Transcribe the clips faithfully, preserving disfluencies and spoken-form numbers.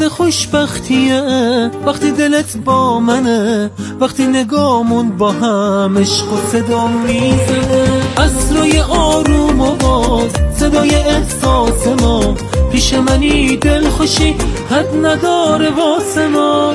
وقت خوشبختیه، وقتی دلت با منه، وقتی نگامون با هم عشق و صدا میزنه. عصرای آروم و باز صدای احساس ما، پیش منی دل خوشی حد نداره واسه ما.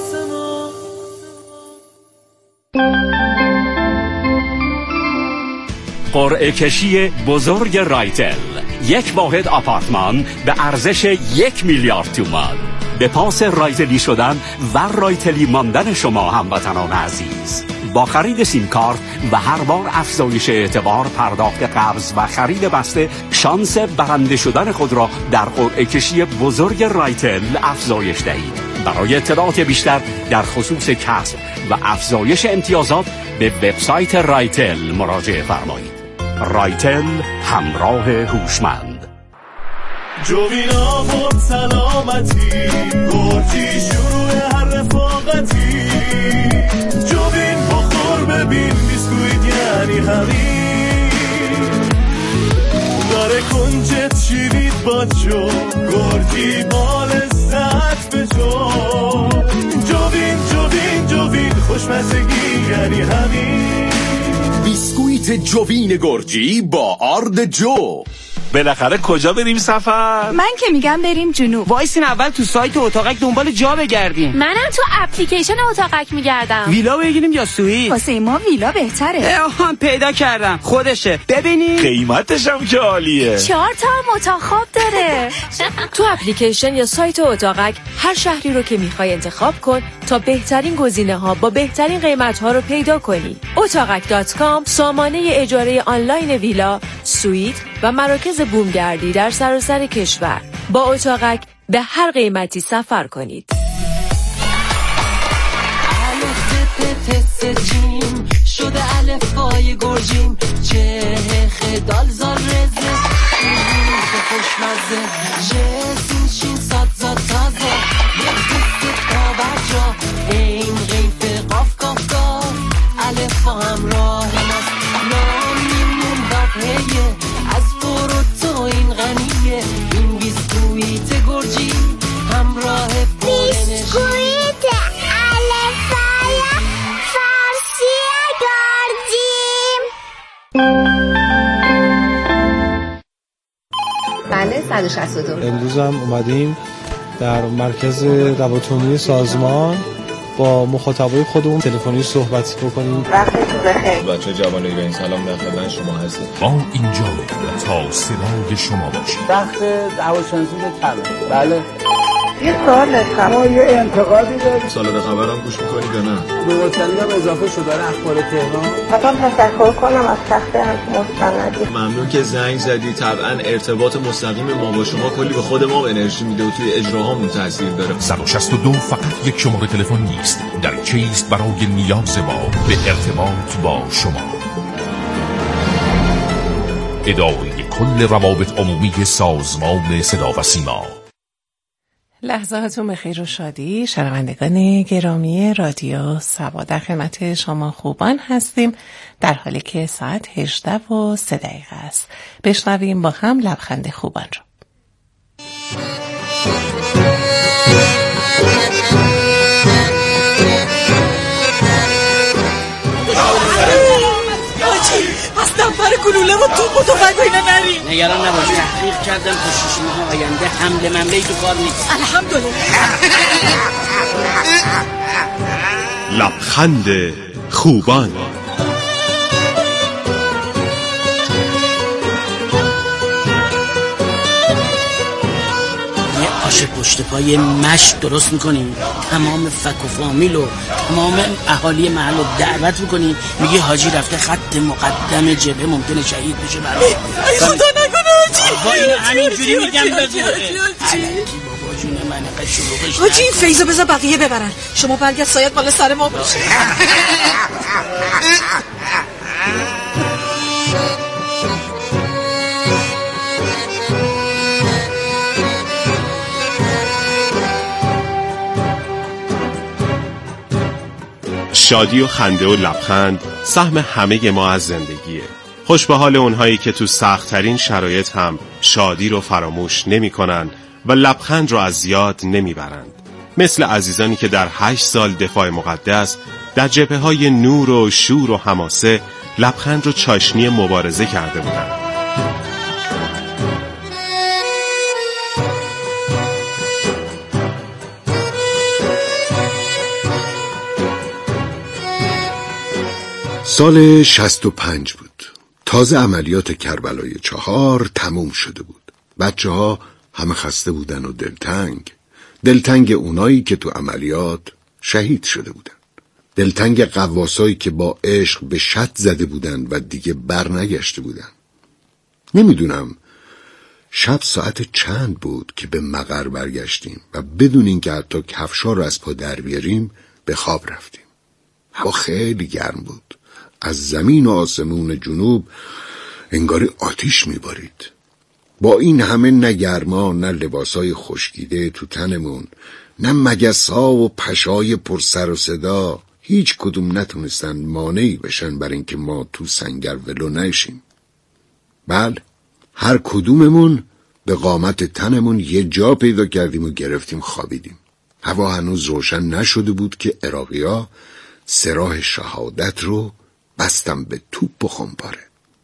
قرعه کشی بزرگ رایتل، یک واحد آپارتمان به ارزش یک میلیارد تومان. به پاس رایتلی شدن و رایتلی ماندن شما هموطنان عزیز، با خرید سیم کارت و هر بار افزایش اعتبار، پرداخت قبض و خرید بسته، شانس برنده شدن خود را در قرعه کشی بزرگ رایتل افزایش دهید. برای اطلاعات بیشتر در خصوص کسب و افزایش امتیازات به وبسایت رایتل مراجعه فرمایید. رایتل، همراه هوشمند. جوینا بود سلامتی، گرجی شروع هر رفاقتی. جوین بخور ببین بیسکویت یعنی همین. داره کنجت شیرید با جو، گرجی بال زد به جو. جوین جوین جوین خوشمزگی یعنی همین. بیسکویت جوین گرجی با آرد جو. بالاخره کجا بریم سفر؟ من که میگم بریم جنوب. وایسین اول تو سایت اتاقک دنبال جا بگردیم. منم تو اپلیکیشن اتاقک میگردم. ویلا بگیریم یا سوئیت؟ واسه ما ویلا بهتره. آها پیدا کردم، خودشه. ببینید قیمتش هم که عالیه. چهار تا هم اتاق خواب داره. تو اپلیکیشن یا سایت اتاقک هر شهری رو که میخوای انتخاب کن تا بهترین گزینه ها با بهترین قیمت ها رو پیدا کنی. اتاقک دات کام سامانه اجاره آنلاین ویلا، سوئیت و مراکز بومگردی در سراسر کشور. با اتاقک به هر قیمتی سفر کنید. جیم شده الفبای گرجیم، چه خدال زار رزه خوشمزه، جسین شین ساد زاد تازه، یک تا برجا این غیف قاف قاف قاف، الفا همراه ماست نام میمون بقیه، از برو تو این غنیه، این بیسکویت گرجی همراه پولنشی. بیسکویت الفای فارسی گرجیم. بله صد و شصت و دو. امروز هم اومدیم در مرکز روابط سازمان با مخاطبای خودمون تلفنی صحبت بکنیم. وقتتون بخیر. بچه جوان ایرانی سلام، در خدمت شما هستیم. ما اینجا تا صدای شما باشیم. وقت دعواشناسی کمه. بله. یه سوال داشتم. ما یه انتقادی داریم. سالاد خبرم گوش می‌کنید یا نه؟ به مرتلی هم اضافه شده در اخبار تهران. حتما تشکر کنم از شخص هم مستندی. ممنون که زنگ زدی. طبعا ارتباط مستقیم ما با شما کلی به خود ما انرژی میده و توی اجراهامون تاثیر داره. صد و شصت و دو فقط یک شماره تلفن نیست، در چیست برای نیاز ما به ارتباط با شما. اداره کل روابط عمومی سازمان صدا و سیما. لحظاتون بخیر و شادی. شنوندگان گرامی رادیو سبا، در خدمت شما خوبان هستیم در حالی که ساعت هجده و سه دقیقه است. بشنویم با هم لبخند خوبان رو. از نفر گلوله و توپ و توفنگ اینا نریم. نگران نباش، تحقیق کردم تا شش ماه آینده حمله ممله تو کار نیست. الحمدلله. لبخند خوبان. آش پشت پای مشت درست میکنیم، تمام فک و فامیل و تمام اهالی محل رو دعوت میکنیم، میگه حاجی رفته خط مقدم جبهه ممکنه شهید بشه. برای ای خدا نکنه حاجی. با اینو همینجوری میگم بگو الکی بابا جون من قشنگش. حاجی این فیضو بذار بقیه ببرن، شما برگرد سایت مال سر ما باشه. شادی و خنده و لبخند سهم همه ما از زندگیه. خوش به حال اونهایی که تو سخت‌ترین شرایط هم شادی رو فراموش نمی‌کنن و لبخند را از یاد نمیبرند. مثل عزیزانی که در هشت سال دفاع مقدس در جبهه‌های نور و شور و حماسه لبخند را چاشنی مبارزه کرده بودند. سال شصت و پنج بود. تازه عملیات کربلای چهار تموم شده بود. بچه ها همه خسته بودن و دلتنگ. دلتنگ اونایی که تو عملیات شهید شده بودن. دلتنگ قواسایی که با عشق به شط زده بودن و دیگه بر نگشته بودن. نمیدونم شب ساعت چند بود که به مقر برگشتیم و بدون اینکه حتی کفشا رو از پا در بیاریم به خواب رفتیم. هوا خیلی گرم بود. از زمین و آسمون جنوب انگاری آتیش میبارید. با این همه نه گرما، نه لباسای خشکیده تو تنمون، نه مگس‌ها و پشای پر سر و صدا، هیچ کدوم نتونستن مانعی بشن بر اینکه ما تو سنگر ولو نشیم. بله، هر کدوممون به قامت تنمون یه جا پیدا کردیم و گرفتیم خوابیدیم. هوا هنوز روشن نشده بود که عراقی‌ها سراح شهادت رو بستم به توپ و خمپاره.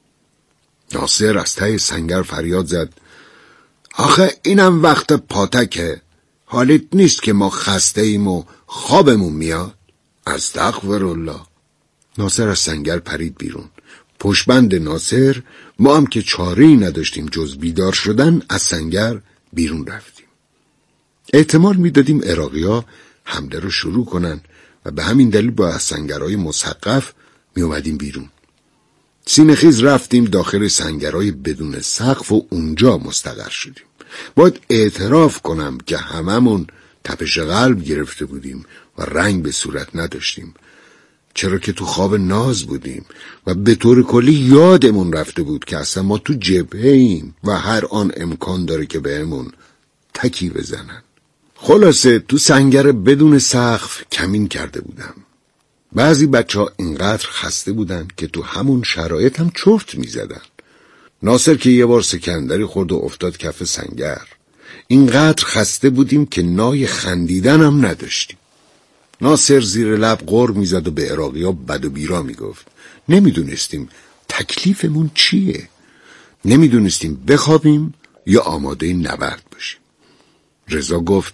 ناصر از ته سنگر فریاد زد: آخه اینم وقت پاتکه، حالیت نیست که ما خسته ایم و خوابمون میاد؟ استغفرالله. ناصر از سنگر پرید بیرون. پشتبند ناصر، ما هم که چاره‌ای نداشتیم جز بیدار شدن، از سنگر بیرون رفتیم. احتمال میدادیم عراقی‌ها حمله رو شروع کنن و به همین دلیل با از سنگرهای مسقف می اومدیم بیرون. سینه‌خیز رفتیم داخل سنگرهای بدون سقف و اونجا مستقر شدیم. باید اعتراف کنم که هممون تپش قلب گرفته بودیم و رنگ به صورت نداشتیم، چرا که تو خواب ناز بودیم و به طور کلی یادمون رفته بود که اصلا ما تو جبهه ایم و هر آن امکان داره که بهمون تکی بزنن. خلاصه تو سنگر بدون سقف کمین کرده بودم. بعضی بچه ها اینقدر خسته بودن که تو همون شرایط هم چرت می زدن. ناصر که یه بار سکندری خورد و افتاد کف سنگر. اینقدر خسته بودیم که نای خندیدن هم نداشتیم. ناصر زیر لب غر می زد و به عراقی ها بد و بیرا می گفت. نمی دونستیم تکلیفمون چیه. نمی دونستیم بخوابیم یا آماده نبرد باشیم. رضا گفت: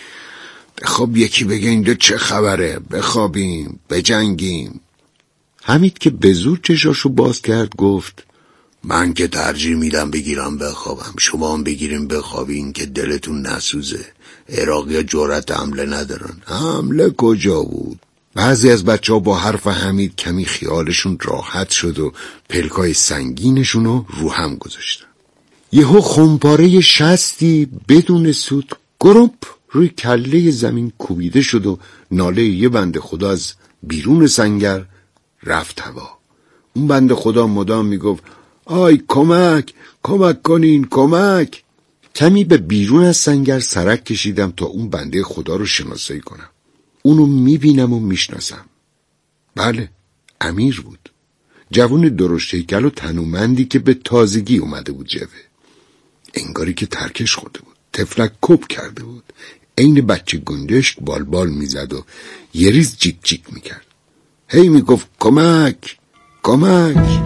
خب یکی بگه اینجا چه خبره، بخوابیم، بجنگیم. حمید که به زور چشاشو باز کرد گفت: من که ترجیح میدم بگیرم بخوابم، شما هم بگیریم بخوابین که دلتون نسوزه. عراقی‌ها جرأت حمله ندارن. حمله کجا بود؟ بعضی از بچه ها با حرف حمید کمی خیالشون راحت شد و پلکای سنگینشونو رو هم گذاشتن. یهو خمپاره شستی بدون سود گروپ روی کله زمین کوبیده شد و ناله یه بنده خدا از بیرون سنگر رفت هوا. اون بنده خدا مدام میگفت: آی کمک، کمک کنین، کمک. کمی به بیرون از سنگر سرک کشیدم تا اون بنده خدا رو شناسایی کنم. اونو میبینم و میشناسم. بله، امیر بود. جوان درشت هیکل و تنومندی که به تازگی اومده بود جبهه. انگاری که ترکش خورده بود. تفلک کپ کرده بود. عین بچه گندشک بال بال میزد و یه ریز جیک جیک میکرد. هی میگفت: کمک، کمک.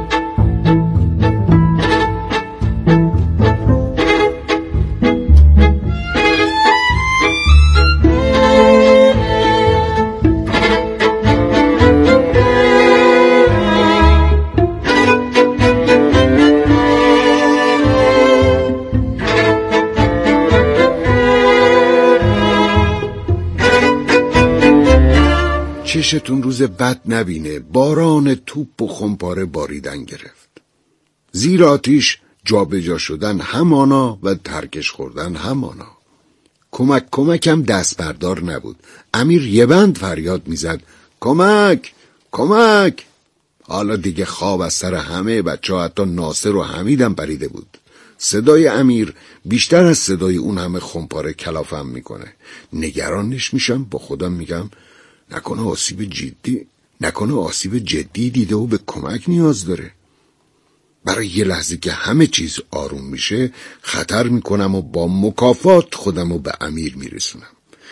چشتون روز بد نبینه. باران توپ و خمپاره باریدن گرفت. زیر آتیش جا به جا شدن همانا و ترکش خوردن همانا. کمک کمکم دست بردار نبود. امیر یه بند فریاد میزد: کمک، کمک. حالا دیگه خواب از سر همه بچه ها، حتی ناصر و حمیدم پریده بود. صدای امیر بیشتر از صدای اون همه خمپاره کلافم میکنه. نگرانش میشم، با خودم میگم نکنه آسیب جدی نکنه آسیب جدی دیده و به کمک نیاز داره. برای یه لحظه که همه چیز آروم میشه خطر میکنم و با مکافات خودم رو به امیر میرسونم.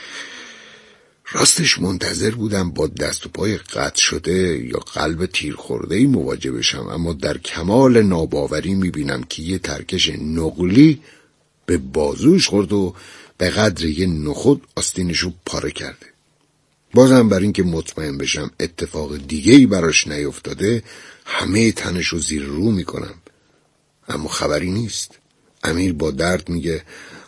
راستش منتظر بودم با دست و پای قطع شده یا قلب تیر خورده‌ای مواجه بشم، اما در کمال ناباوری میبینم که یه ترکش نقلی به بازوش خورد و به قدر یه نخود آستینشو پاره کرده. بازم بر این که مطمئن بشم اتفاق دیگه‌ای براش نیفتاده همه تنشو زیر رو میکنم، اما خبری نیست. امیر با درد میگه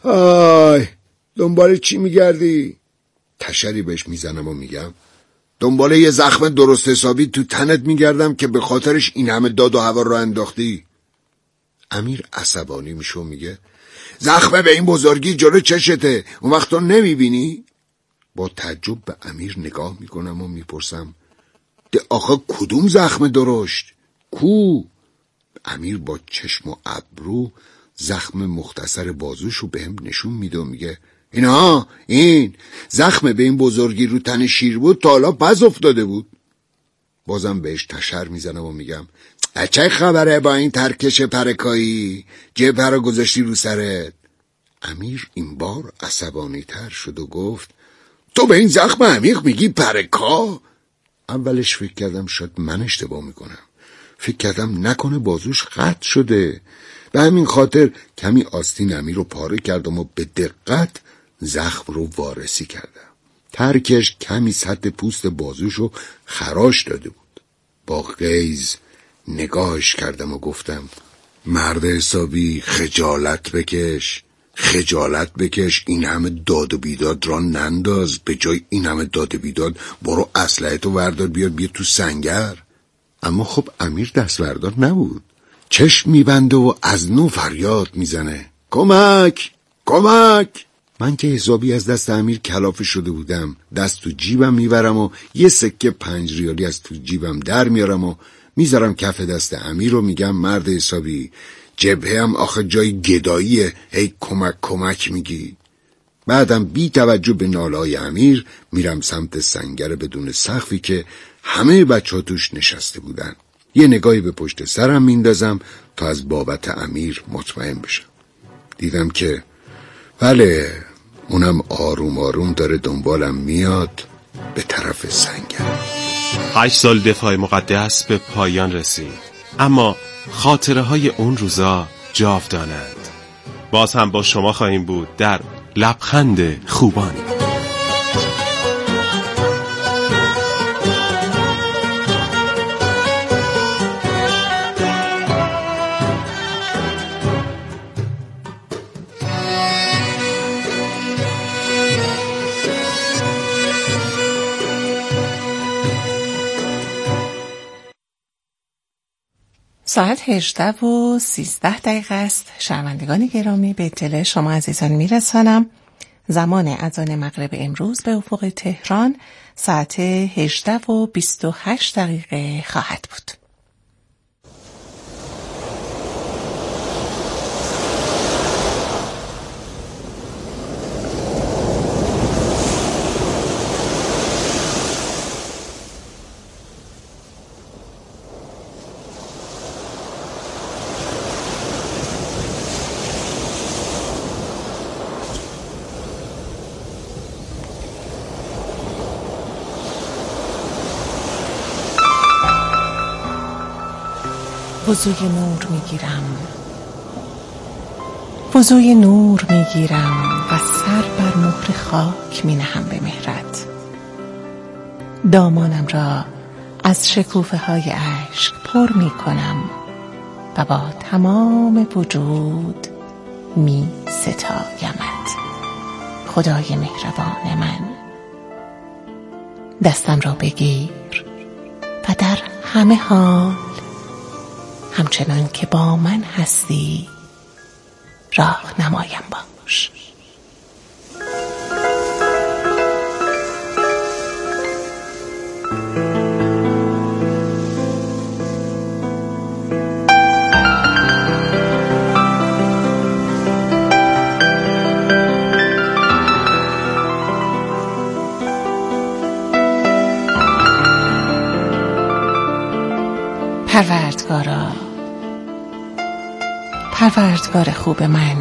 آی دنبال چی میگردی؟ تشری بهش میزنم و میگم دنبال یه زخم درست حسابی تو تنت میگردم که به خاطرش این همه داد و هوا رو انداختی. امیر عصبانی میشه و میگه زخم به این بزرگی جلو چشته، اون وقت تو نمیبینی؟ با تعجب به امیر نگاه میکنم و میپرسم ده آخه کدوم زخم درشت؟ کو؟ امیر با چشم و ابرو زخم مختصر بازوشو بهم نشون میده و میگه اینا این زخم به این بزرگی رو تن شیر بود تا حالا پس افتاده بود. بازم بهش تشر میزنم و میگم چه خبره با این ترکش پرکایی؟ جبهه رو گذاشتی رو سرت؟ امیر این بار عصبانی تر شد و گفت تو به این زخم عمیق میگی پرکا؟ اولش فکر کردم شاید من اشتباه میکنم، فکر کردم نکنه بازوش قطع شده، به همین خاطر کمی آستین امیر رو پاره کردم و به دقت زخم رو وارسی کردم. ترکش کمی سطح پوست بازوش رو خراش داده بود. با غیظ نگاهش کردم و گفتم مرد حسابی خجالت بکش، خجالت بکش، این همه داد و بیداد را ننداز، به جای این همه داد و بیداد برو اسلحه‌تو وردار بیار بیا تو سنگر. اما خب امیر دستوردار نبود، چشم میبنده و از نو فریاد میزنه کمک کمک. من که حسابی از دست امیر کلافه شده بودم، دست تو جیبم میبرم و یه سکه پنج ریالی از تو جیبم در میارم و میذارم کف دست امیر و میگم مرد حسابی جبهه هم آخه جای گداییه، هی کمک کمک میگی. بعدم بی توجه به ناله‌های امیر میرم سمت سنگر بدون سقفی که همه بچه ها توش نشسته بودن. یه نگاهی به پشت سرم میندازم تا از بابت امیر مطمئن بشم. دیدم که بله اونم آروم آروم داره دنبالم میاد به طرف سنگر. هشت سال دفاع مقدس به پایان رسید، اما خاطره های اون روزا جاودانند. باز هم با شما خواهیم بود در لبخند خوبانی. ساعت هجده و سیزده دقیقه است. شنوندگان گرامی به اطلاع شما عزیزان میرسانم زمان اذان مغرب امروز به افق تهران ساعت هجده و بیست و هشت دقیقه خواهد بود. وضوی نور میگیرم وضوی نور میگیرم و سر بر مهر خاک مینهم به مهرت. دامانم را از شکوفه های عشق پر میکنم و با تمام وجود می ستایمت. خدای مهربان من، دستم را بگیر و در همه حال همچنان که با من هستی راه نمایم باش. پروردگارا، پروردگار خوب من،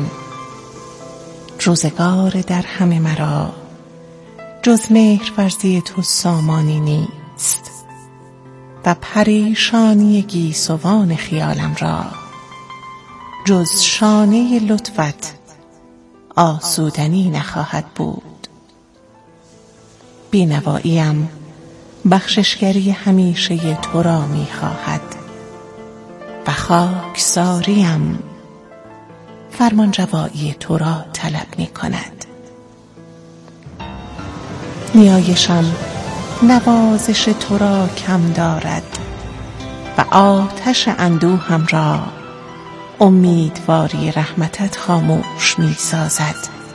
روزگار در همه مرا جز مهر ورزی تو سامانی نیست و پریشانی گیسوان خیالم را جز شانه لطفت آسودنی نخواهد بود. بینواییم بخششگری همیشه تو را می‌خواهد و خاکساریم فرمانروایی تو را طلب می‌کند. نیایشم نوازش تو را کم دارد و آتش اندوهم را امیدواری رحمتت خاموش می سازد.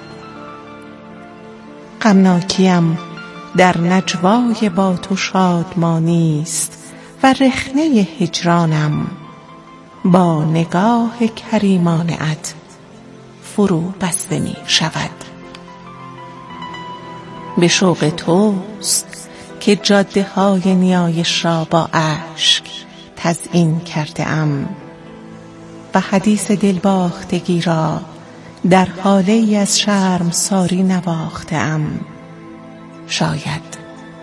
غمناکیم در نجوای با تو شادمانی است و رخنه هجرانم با نگاه کریمانه‌ات فرو بسته می شود. به شوق توست که جاده های نیایش را با اشک تزیین کرده ام و حدیث دلباختگی را در حاله ای از شرم ساری نواخته ام. شاید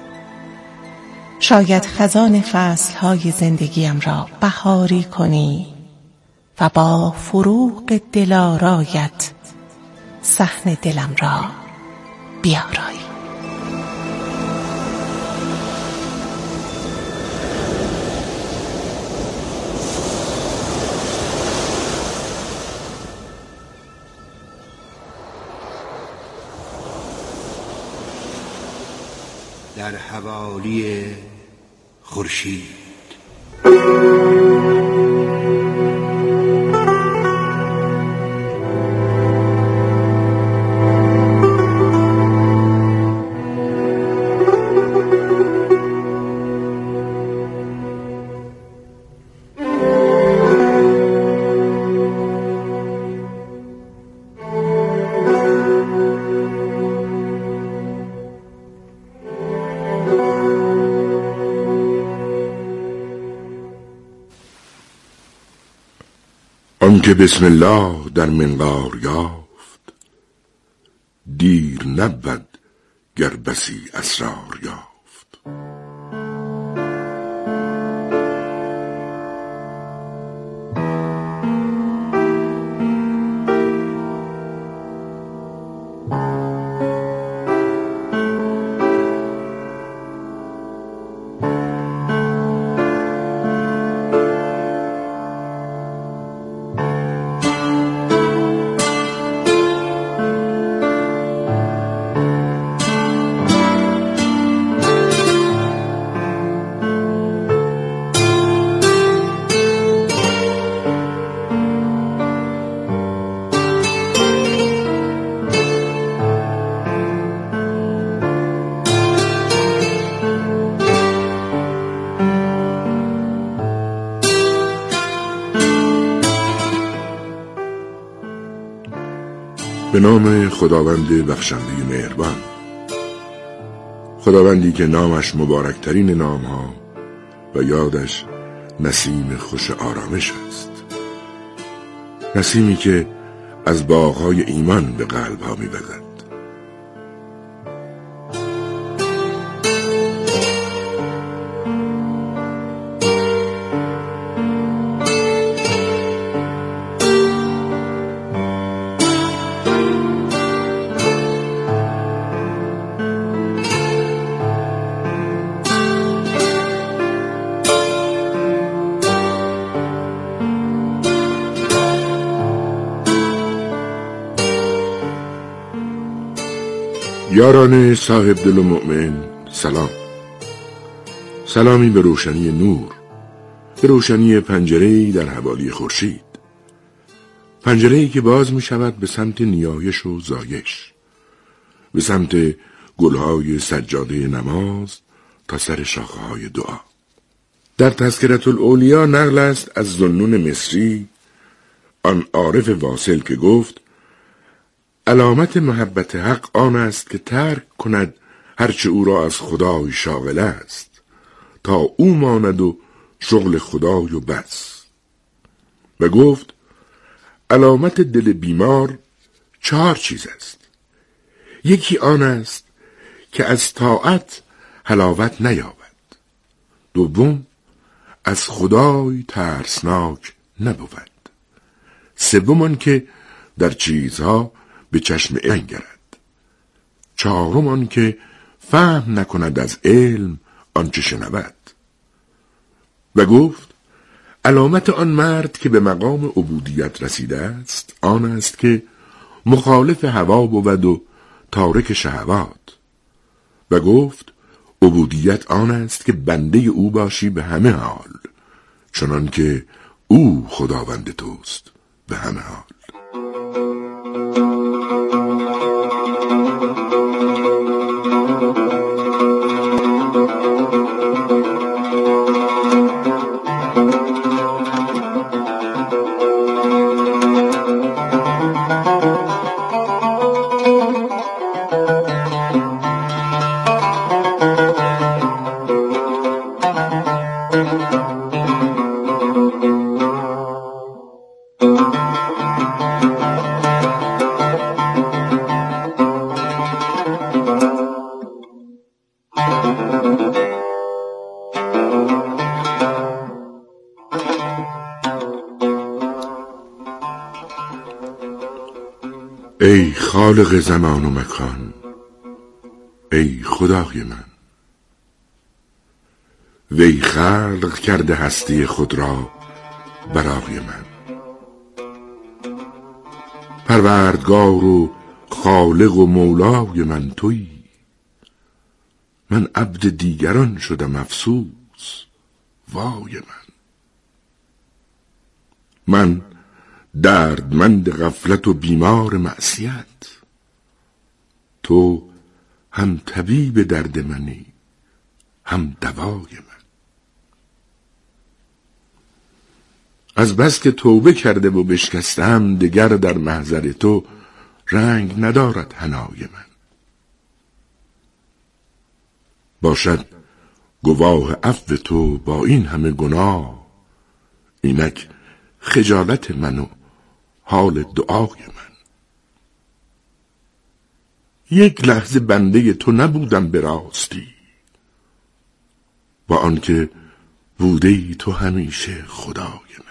شاید خزان فصل های زندگیم را بهاری کنی و با فروغ دلارایت صحن دلم را بیارایی. در حوالی خورشید. آنکه بسم الله در منقار یافت، دیر نبود گر بسی اسرار یافت. به نام خداوند بخشنده مهربان، خداوندی که نامش مبارکترین نام ها و یادش نسیم خوش آرامش است، نسیمی که از باغهای ایمان به قلب ها می وزد. یاران صاحب دل و مؤمن سلام. سلامی به روشنی نور، به روشنی پنجره‌ای در حوالی خورشید، پنجره‌ای که باز می شود به سمت نیایش و زایش، به سمت گلهای سجاده نماز تا سر شاخه‌های دعا. در تذکرة الاولیا نقل است از ذوالنون مصری، آن عارف واصل، که گفت علامت محبت حق آن است که ترک کند هرچه او را از خدای شاغل است تا او ماند و شغل خدای و بس. و گفت علامت دل بیمار چهار چیز است. یکی آن است که از طاعت حلاوت نیابد. دوم، از خدای ترسناک نبود. سوم آن که در چیزها به چشم انگرد. چهارم آن که فهم نکند از علم آنچه شنود. و گفت علامت آن مرد که به مقام عبودیت رسیده است آن است که مخالف هوا بود و تارک شهوات. و گفت عبودیت آن است که بنده او باشی به همه حال، چنان که او خداوند توست به همه حال. ای خالق زمان و مکان، ای خدای من، وی خلق کرده هستی خود را برای من. پروردگار و خالق و مولای من تویی، من عبد دیگران شدم افسوس وای من. من دردمند غفلت و بیمار معصیت، تو هم طبیب درد منی هم دوای من. از بس که توبه کرده و بشکستم دگر در محضر تو رنگ ندارد حنای من. باشد گواه عفو تو با این همه گناه، اینک خجالت من و حال دعای من. یک لحظه بنده تو نبودم به راستی، با آنکه بوده ای تو همیشه خدای من.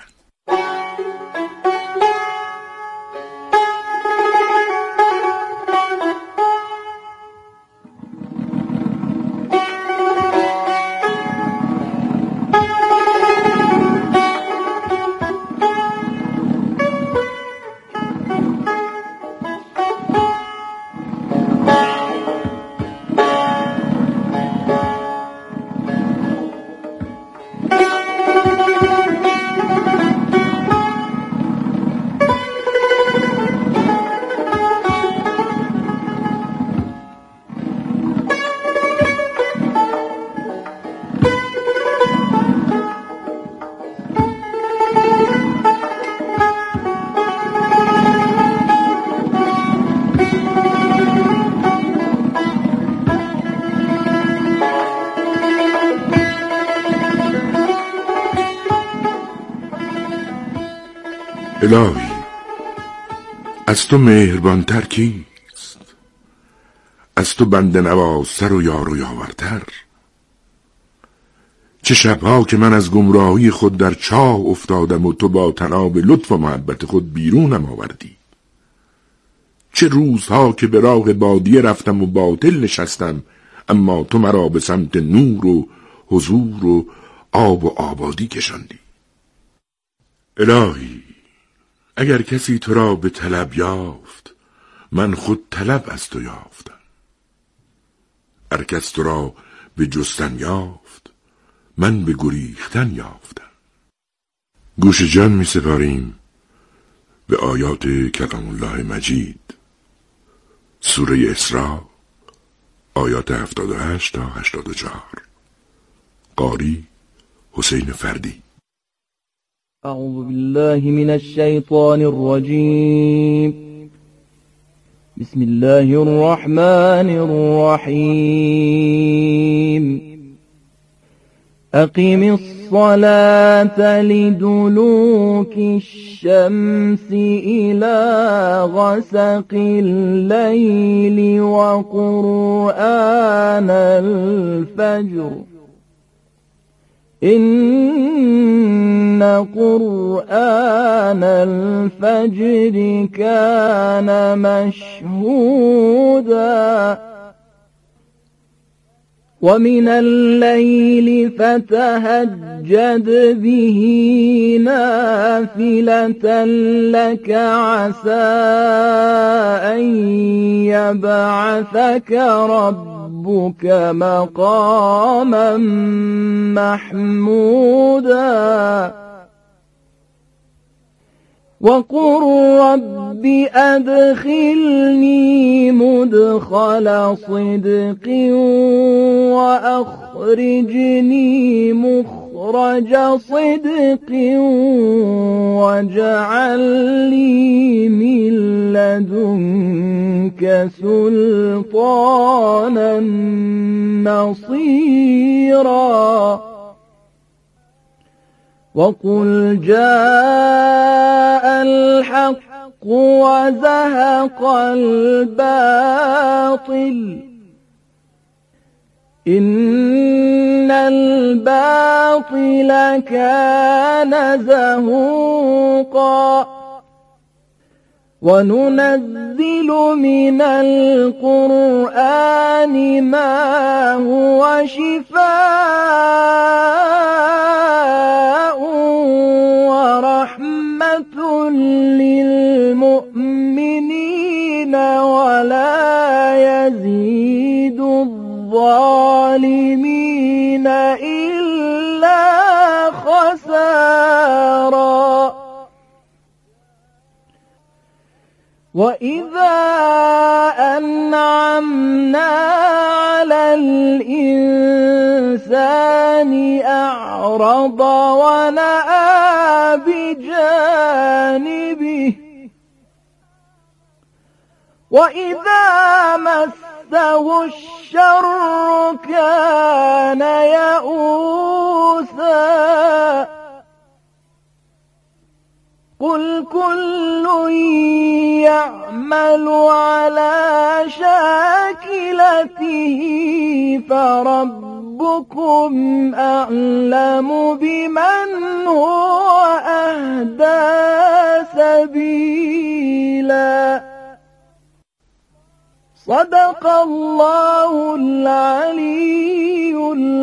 الهی، از تو مهربانتر کیست؟ از تو بنده نوازتر و یار و یاورتر؟ چه شبها که من از گمراهی خود در چاه افتادم و تو با تناب لطف و محبت خود بیرونم آوردی. چه روزها که به راه بادیه رفتم و باطل نشستم، اما تو مرا به سمت نور و حضور و آب و آبادی کشاندی. الهی، اگر کسی تو را به طلب یافت، من خود طلب از تو یافتم. هر کس تو را به جستن یافت، من به گریختن یافتم. گوش جان می سپاریم به آیات کلام الله مجید، سوره اسراء، آیات هفتاد و هشت تا هشتاد و چهار. قاری حسین فردی. اعوذ بالله من الشیطان الرجیم. بسم الله الرحمن الرحیم. اقیم الصلاة الصلاة لدلوك الشمس إلى غسق الليل وقرآن الفجر إن قرآن الفجر كان مشهودا ومن الليل فتهجد به نافلة لك عسى أن يبعثك ربك مقاما محمودا وقل رب أدخلني مدخل صدق وأخرجني مخرج صدق واجعل لي من لدنك سلطانا نصيرا وقل جاء الحق وزهق الباطل إن الباطل كان زهوقا وننزل من القرآن ما هو شفاء ورحمة للمؤمنين ولا يزيد الظالمين إلا خسارا وإذا أنعمنا على الإنسان أعرض ونأى بجانبه وإذا مسه الشر كان يئوسا قل كل يعمل على شاكلته فربكم أعلم بمن هو أهدى سبيلا صدق الله العلي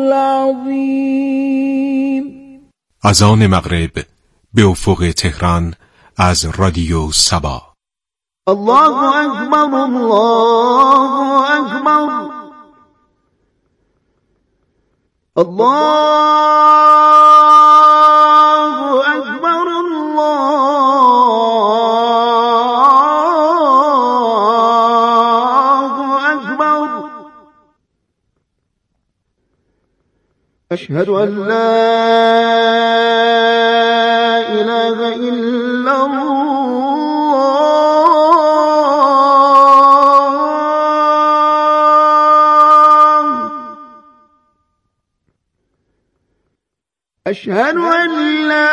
العظيم. اذان مغرب به افق تهران از رادیو سبا. الله اکبر الله اکبر الله اکبر الله اکبر اشهد ان لا إله إلا الله أشهد أن لا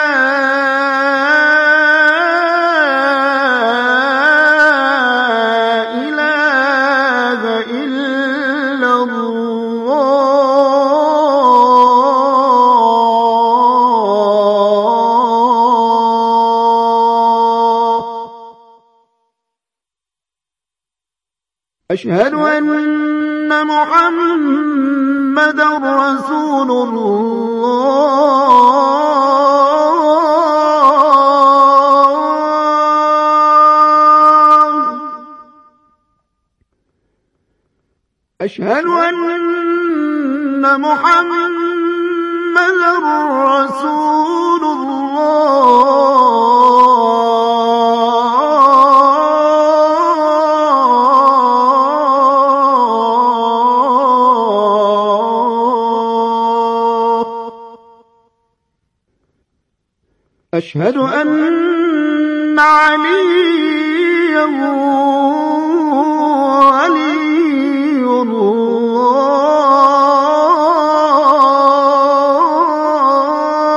إله إلا الله أشهد أن محمدا رسول الله أشهد أن محمدا رسول الله أشهد أن عليا ولي الله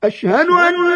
أشهد أن